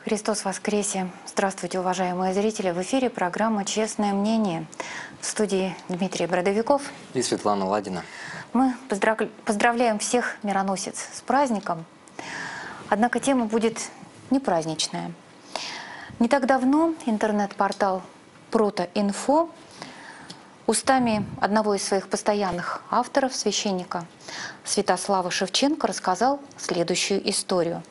Христос воскресе! Здравствуйте, уважаемые зрители! В эфире программа «Честное мнение». В студии Дмитрий Бродовиков и Светлана Ладина. Мы поздравляем всех мироносец с праздником. Однако тема будет не праздничная. Не так давно интернет-портал Протоинфо устами одного из своих постоянных авторов, священника Святослава Шевченко, рассказал следующую историю.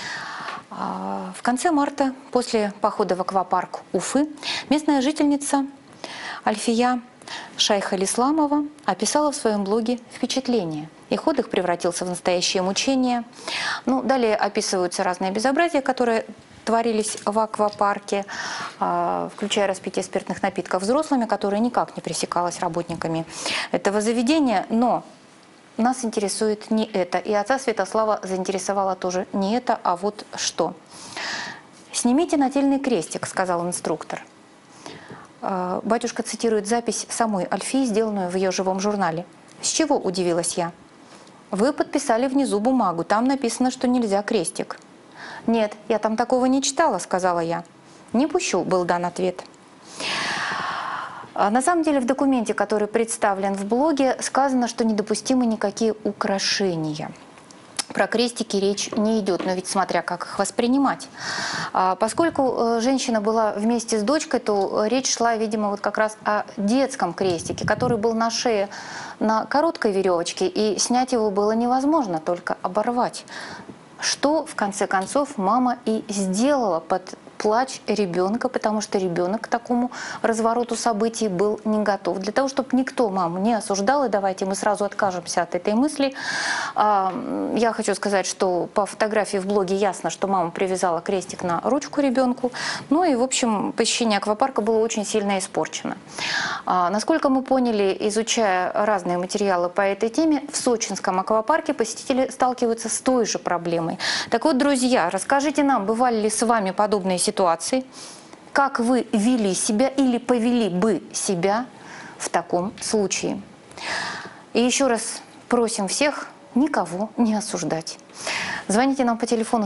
В конце марта, после похода в аквапарк Уфы, местная жительница Альфия Шайхалисламова описала в своем блоге впечатления. Их отдых превратился в настоящее мучение. Далее описываются разные безобразия, которые творились в аквапарке, включая распитие спиртных напитков взрослыми, которое никак не пресекалось работниками этого заведения. Но нас интересует не это. И отца Святослава заинтересовало тоже не это, а вот что. «Снимите нательный крестик», — сказал инструктор. Батюшка цитирует запись самой Альфии, сделанную в ее живом журнале. «С чего?» — удивилась я. «Вы подписали внизу бумагу, там написано, что нельзя крестик». «Нет, я там такого не читала», — сказала я. «Не пущу», — был дан ответ. На самом деле в документе, который представлен в блоге, сказано, что недопустимы никакие украшения. Про крестики речь не идет, но ведь смотря как их воспринимать. Поскольку женщина была вместе с дочкой, то речь шла, видимо, вот как раз о детском крестике, который был на шее на короткой веревочке, и снять его было невозможно, только оборвать. Что, в конце концов, мама и сделала под плач ребенка, потому что ребенок к такому развороту событий был не готов. Для того, чтобы никто маму не осуждал, и давайте мы сразу откажемся от этой мысли, я хочу сказать, что по фотографии в блоге ясно, что мама привязала крестик на ручку ребенку. Ну и, в общем, посещение аквапарка было очень сильно испорчено. Насколько мы поняли, изучая разные материалы по этой теме, в сочинском аквапарке посетители сталкиваются с той же проблемой. Так вот, друзья, расскажите нам, бывали ли с вами подобные ситуации, как вы вели себя или повели бы себя в таком случае. И еще раз просим всех никого не осуждать. Звоните нам по телефону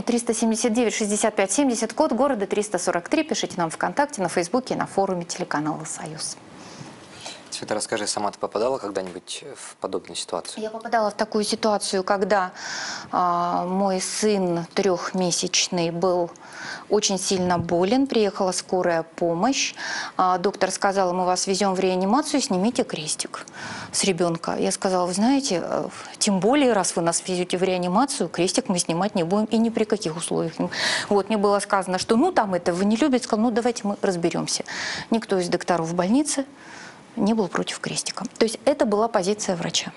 379-65-70, код города 343, пишите нам ВКонтакте, на Фейсбуке, на форуме телеканала «Союз». Света, расскажи, сама ты попадала когда-нибудь в подобную ситуацию? Я попадала в такую ситуацию, когда мой сын трехмесячный был очень сильно болен, приехала скорая помощь. Доктор сказал, мы вас везем в реанимацию, снимите крестик с ребенка. Я сказала, вы знаете, тем более, раз вы нас везете в реанимацию, крестик мы снимать не будем и ни при каких условиях. Вот, мне было сказано, что там это вы не любите, сказал, давайте мы разберемся. Никто из докторов в больнице не был против крестика. То есть это была позиция врача.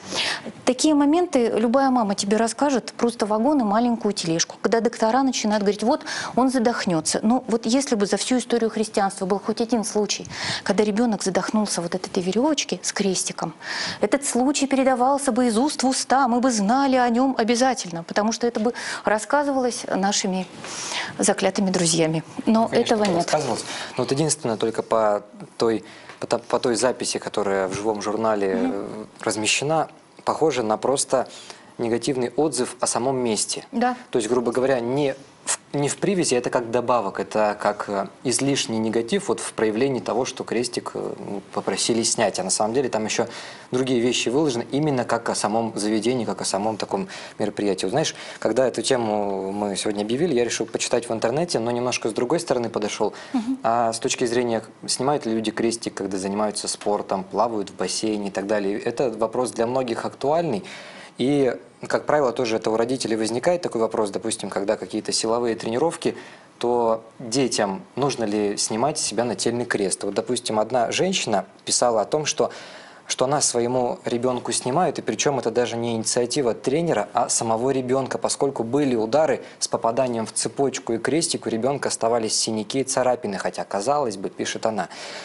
Такие моменты любая мама тебе расскажет, просто вагон и маленькую тележку. Когда доктора начинают говорить, вот он задохнется. Но вот если бы за всю историю христианства был хоть один случай, когда ребенок задохнулся вот от этой веревочки с крестиком, этот случай передавался бы из уст в уста, мы бы знали о нем обязательно, потому что это бы рассказывалось нашими заклятыми друзьями. Но конечно, этого нет. Но вот единственное, только по той записи, которая в живом журнале размещена, похоже на просто негативный отзыв о самом месте. Да. То есть, грубо говоря, не в привязи, это как добавок, это как излишний негатив вот в проявлении того, что крестик попросили снять. А на самом деле там еще другие вещи выложены именно как о самом заведении, как о самом таком мероприятии. Вот, знаешь, когда эту тему мы сегодня объявили, я решил почитать в интернете, но немножко с другой стороны подошел. А с точки зрения, снимают ли люди крестик, когда занимаются спортом, плавают в бассейне и так далее, это вопрос для многих актуальный. И, как правило, тоже это у родителей возникает такой вопрос, допустим, когда какие-то силовые тренировки, то детям нужно ли снимать с себя нательный крест. Вот, допустим, одна женщина писала о том, что она своему ребенку снимает, и причем это даже не инициатива тренера, а самого ребенка, поскольку были удары с попаданием в цепочку и крестик, у ребенка оставались синяки и царапины, хотя, казалось бы, пишет она.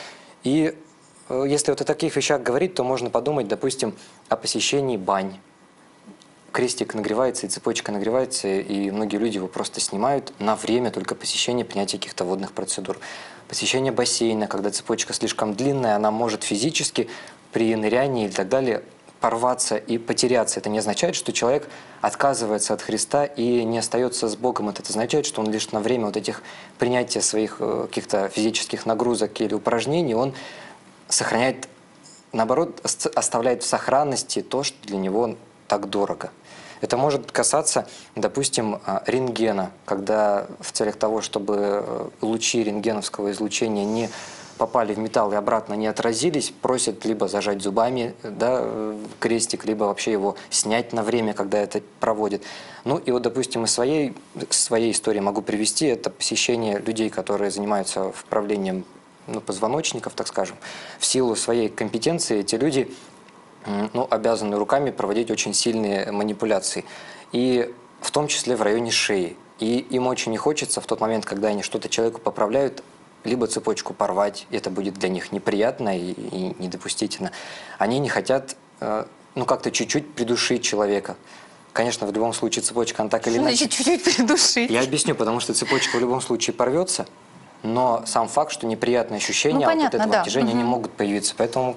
И если вот о таких вещах говорить, то можно подумать, допустим, о посещении бань. Крестик нагревается и цепочка нагревается, и многие люди его просто снимают на время только посещения, принятия каких-то водных процедур. Посещение бассейна, когда цепочка слишком длинная, она может физически при нырянии и так далее порваться и потеряться, это не означает, что человек отказывается от Христа и не остается с Богом. Это означает, что он лишь на время вот этих принятия своих каких-то физических нагрузок или упражнений, он сохраняет, наоборот, оставляет в сохранности то, что для него так дорого. Это может касаться, допустим, рентгена, когда в целях того, чтобы лучи рентгеновского излучения не попали в металл и обратно не отразились, просят либо зажать зубами, да, крестик, либо вообще его снять на время, когда это проводят. Ну и вот, допустим, из своей истории могу привести, это посещение людей, которые занимаются вправлением позвоночников, так скажем. В силу своей компетенции эти люди обязаны руками проводить очень сильные манипуляции. И в том числе в районе шеи. И им очень не хочется в тот момент, когда они что-то человеку поправляют, либо цепочку порвать, это будет для них неприятно и недопустительно. Они не хотят, как-то чуть-чуть придушить человека. Конечно, в любом случае цепочка, она так или иначе... Значит, чуть-чуть придушить. Я объясню, потому что цепочка в любом случае порвется, но сам факт, что неприятные ощущения от этого натяжения, они могут появиться. Поэтому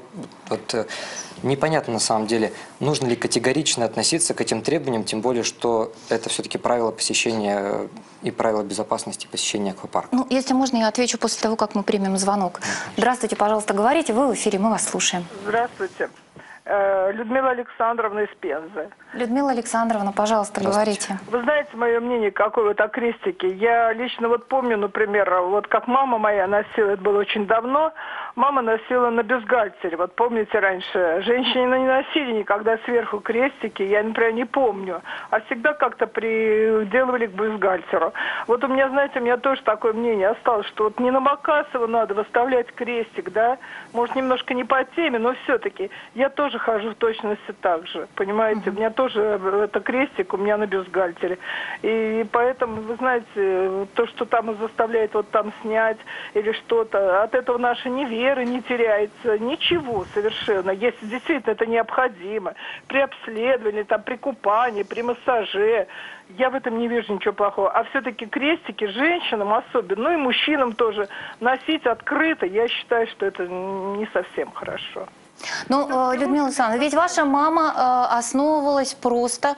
непонятно на самом деле, нужно ли категорично относиться к этим требованиям, тем более, что это все-таки правила посещения и правила безопасности посещения аквапарка. Ну, если можно, я отвечу после того, как мы примем звонок. Здравствуйте, пожалуйста, говорите, вы в эфире, мы вас слушаем. Здравствуйте. Людмила Александровна из Пензы. Людмила Александровна, пожалуйста, говорите. Вы знаете мое мнение какое о крестике? Я лично помню, например, как мама моя носила, это было очень давно, мама носила на бюстгальтере. Помните, раньше женщины не носили никогда сверху крестики, я, например, не помню, а всегда как-то приделывали к бюстгальтеру. У меня, знаете, у меня тоже такое мнение осталось, что не на Макасова надо выставлять крестик, да, может, немножко не по теме, но все-таки я тоже хожу в точности так же, понимаете, у меня тоже это крестик, у меня на бюстгальтере. И поэтому, вы знаете, то, что там заставляет там снять или что-то, от этого наша ни вера не теряется, ничего совершенно. Если действительно это необходимо, при обследовании, при купании, при массаже, я в этом не вижу ничего плохого. А все-таки крестики женщинам особенно, и мужчинам тоже, носить открыто, я считаю, что это не совсем хорошо. Людмила Александровна, ведь ваша мама основывалась просто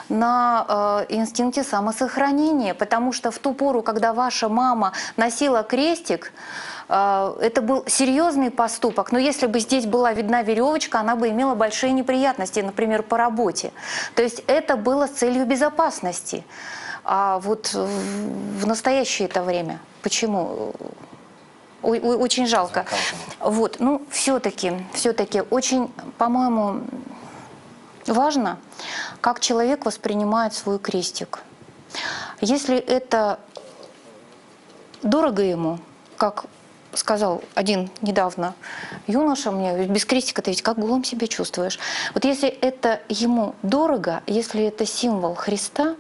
на инстинкте самосохранения, потому что в ту пору, когда ваша мама носила крестик, это был серьезный поступок, но если бы здесь была видна веревочка, она бы имела большие неприятности, например, по работе. То есть это было с целью безопасности. А в настоящее это время почему? Очень жалко. Все-таки очень, по-моему, важно, как человек воспринимает свой крестик. Если это дорого ему, как сказал один недавно юноша мне, без крестика ты ведь как голым себя чувствуешь. Если это ему дорого, если это символ Христа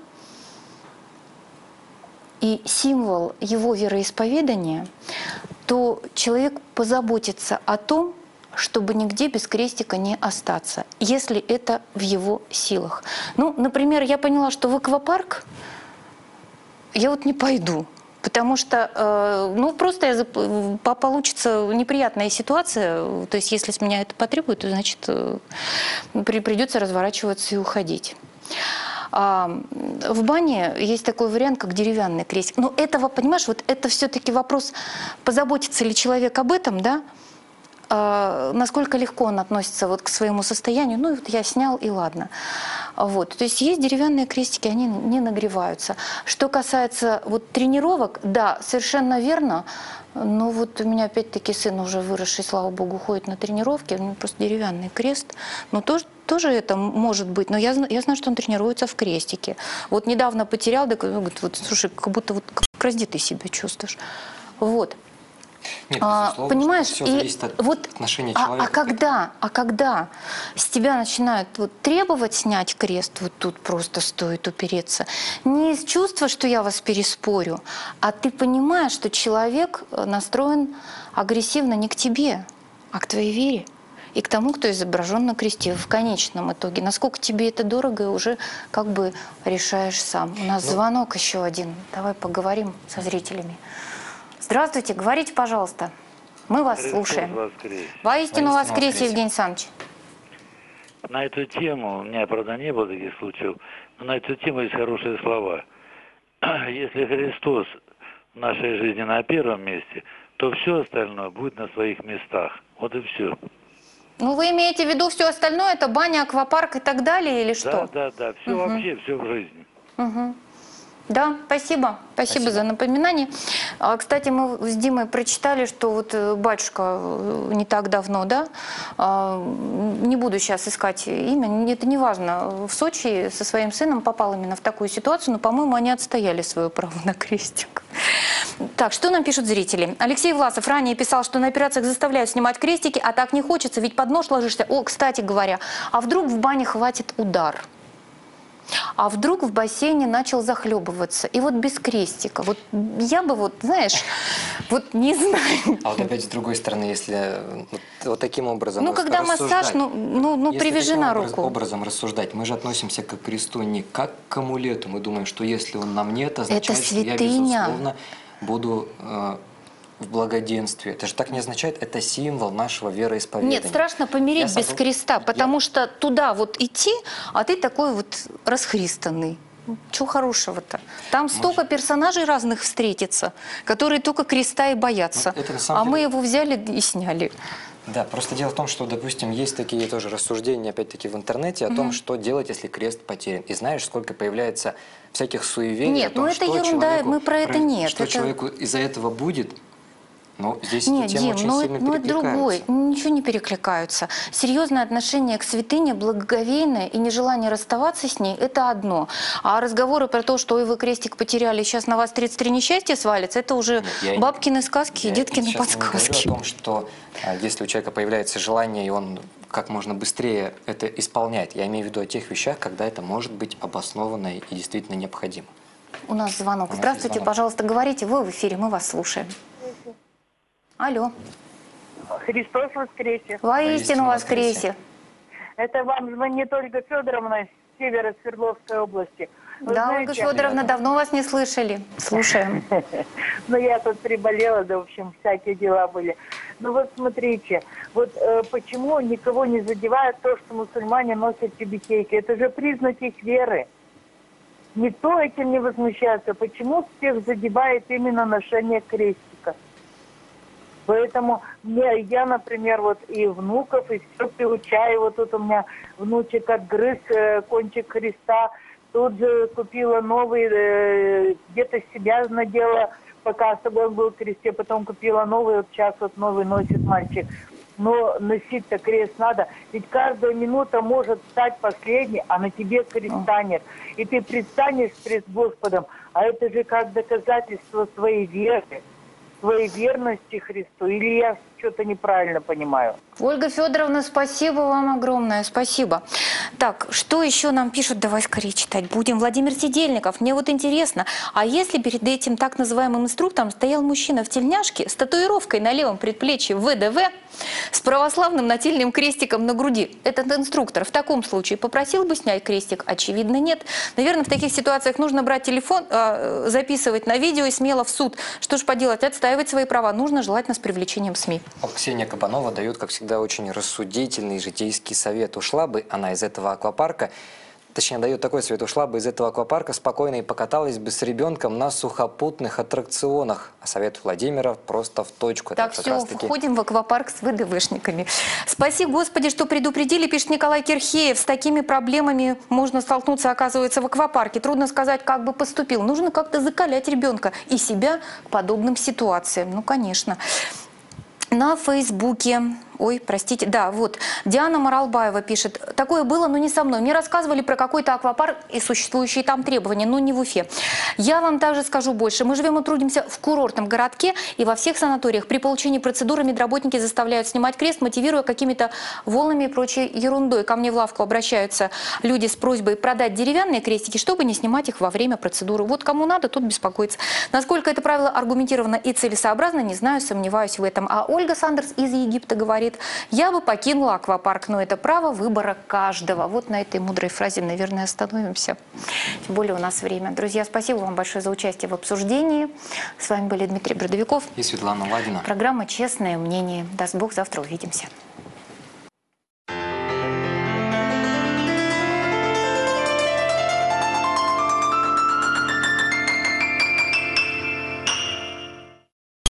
и символ его вероисповедания, то человек позаботится о том, чтобы нигде без крестика не остаться, если это в его силах. Например, я поняла, что в аквапарк я не пойду, потому что, просто получится неприятная ситуация, то есть если с меня это потребует, то, значит, придется разворачиваться и уходить. В бане есть такой вариант, как деревянный крестик. Но этого, понимаешь, это все-таки вопрос, позаботится ли человек об этом, да? Насколько легко он относится к своему состоянию. Я снял и ладно. То есть есть деревянные крестики, они не нагреваются. Что касается тренировок, да, совершенно верно. Но у меня опять-таки сын уже выросший, слава богу, ходит на тренировки, у него просто деревянный крест. Но тоже это может быть, но я знаю, что он тренируется в крестике. Недавно потерял, говорит, слушай, как будто как раздетый себя чувствуешь. Нет, понимаешь, все зависит от отношения человека. Когда с тебя начинают требовать снять крест, тут просто стоит упереться, не из чувства, что я вас переспорю, а ты понимаешь, что человек настроен агрессивно не к тебе, а к твоей вере и к тому, кто изображен на кресте в конечном итоге. Насколько тебе это дорого, уже решаешь сам. У нас звонок еще один. Давай поговорим со зрителями. Здравствуйте, говорите, пожалуйста. Мы вас слушаем. Воистину воскресе, Евгений Александрович. на эту тему, у меня, правда, не было таких случаев, но на эту тему есть хорошие слова. Если Христос в нашей жизни на первом месте, то все остальное будет на своих местах. Вот и все. Ну, вы имеете в виду все остальное, это баня, аквапарк и так далее, или что? Да, все вообще, все в жизни. Мгм. Да, спасибо за напоминание. Кстати, мы с Димой прочитали, что вот батюшка не так давно, да, не буду сейчас искать имя, это не важно, в Сочи со своим сыном попал именно в такую ситуацию, но, по-моему, они отстояли свое право на крестик. Так, что нам пишут зрители? Алексей Власов ранее писал, что на операциях заставляют снимать крестики, а так не хочется, ведь под нож ложишься. О, кстати говоря, а вдруг в бане хватит удар? А вдруг в бассейне начал захлебываться? И вот без крестика. Вот я бы вот, знаешь, вот не знаю. А вот опять с другой стороны, если вот таким образом Ну, когда массаж, если привяжи таким на руку. образом рассуждать, мы же относимся к кресту не как к амулету. Мы думаем, что если он на мне, это означает, что я, безусловно, буду в благоденствии. Это же так не означает, это символ нашего вероисповедания. Нет, страшно помереть без креста, потому что туда вот идти, а ты такой вот расхристанный. Чего хорошего-то? Там столько персонажей разных встретится, которые только креста и боятся. Это, на самом деле... мы его взяли и сняли. Да, просто дело в том, что, допустим, есть такие тоже рассуждения, опять-таки, в интернете о том, что делать, если крест потерян. И знаешь, сколько появляется всяких суеверий. Нет, о том, это что ерунда, мы про это нет. Что человеку из-за этого будет. Но здесь Нет, эти темы Дим, очень сильно это другой, ничего не перекликаются. Серьезное отношение к святыне, благоговейное и нежелание расставаться с ней – это одно. А разговоры про то, что ой, вы крестик потеряли, сейчас на вас 33 несчастья свалится, это уже бабкины сказки и деткины подсказки. Я не говорю о том, что если у человека появляется желание, и он как можно быстрее это исполняет. Я имею в виду о тех вещах, когда это может быть обоснованно и действительно необходимо. У нас звонок. Здравствуйте, пожалуйста, говорите, вы в эфире, мы вас слушаем. Алло. Христос воскресе. Воистину воскресе. Это вам звонит Ольга Федоровна с севера Свердловской области. Вы да, знаете, Ольга Федоровна, давно вас не слышали. Слушаем. Ну, я тут приболела, да, в общем, всякие дела были. Ну, вот смотрите, вот почему никого не задевает то, что мусульмане носят тюбетейки? Это же признак их веры. Никто этим не возмущается. Почему всех задевает именно ношение крестика? Поэтому я, например, вот и внуков, и все приучаю. Вот тут у меня внучек отгрыз кончик Христа. Тут же купила новый, где-то себя надела, пока с собой был в кресте. Потом купила новый, вот сейчас вот новый носит мальчик. Но носить-то крест надо. Ведь каждая минута может стать последней, а на тебе креста нет. И ты предстанешь пред Господом, а это же как доказательство своей веры, своей верности Христу. Или я что-то неправильно понимаю? Ольга Федоровна, спасибо вам огромное, спасибо. Так, что еще нам пишут? Давай скорее читать будем. Владимир Сидельников, мне вот интересно, а если перед этим так называемым инструктором стоял мужчина в тельняшке с татуировкой на левом предплечье ВДВ, с православным нательным крестиком на груди, этот инструктор в таком случае попросил бы снять крестик? Очевидно, нет. Наверное, в таких ситуациях нужно брать телефон, записывать на видео и смело в суд. Что ж поделать, отстаивать свои права нужно, желательно с привлечением СМИ. Ксения Кабанова дает, как всегда, очень рассудительный житейский совет. Ушла бы она из этого аквапарка, точнее, дает такой совет, ушла бы из этого аквапарка спокойно и покаталась бы с ребенком на сухопутных аттракционах. А совет Владимира просто в точку. Так, все, входим в аквапарк с ВДВшниками. Спаси Господи, что предупредили, пишет Николай Кирхеев. С такими проблемами можно столкнуться, оказывается, в аквапарке. Трудно сказать, как бы поступил. Нужно как-то закалять ребенка и себя к подобным ситуациям. Ну, конечно. На Фейсбуке, ой, простите, да, вот, Диана Маралбаева пишет, такое было, но не со мной. Мне рассказывали про какой-то аквапарк и существующие там требования, но не в Уфе. Я вам также скажу больше. Мы живем и трудимся в курортном городке, и во всех санаториях при получении процедуры медработники заставляют снимать крест, мотивируя какими-то волнами и прочей ерундой. Ко мне в лавку обращаются люди с просьбой продать деревянные крестики, чтобы не снимать их во время процедуры. Вот кому надо, тот беспокоится. Насколько это правило аргументировано и целесообразно, не знаю, сомневаюсь в этом. А Ольга Сандерс из Египта говорит, я бы покинула аквапарк, но это право выбора каждого. Вот на этой мудрой фразе, наверное, остановимся. Тем более у нас время. Друзья, спасибо вам большое за участие в обсуждении. С вами были Дмитрий Бродовиков и Светлана Ладина. Программа «Честное мнение». Даст Бог, завтра увидимся.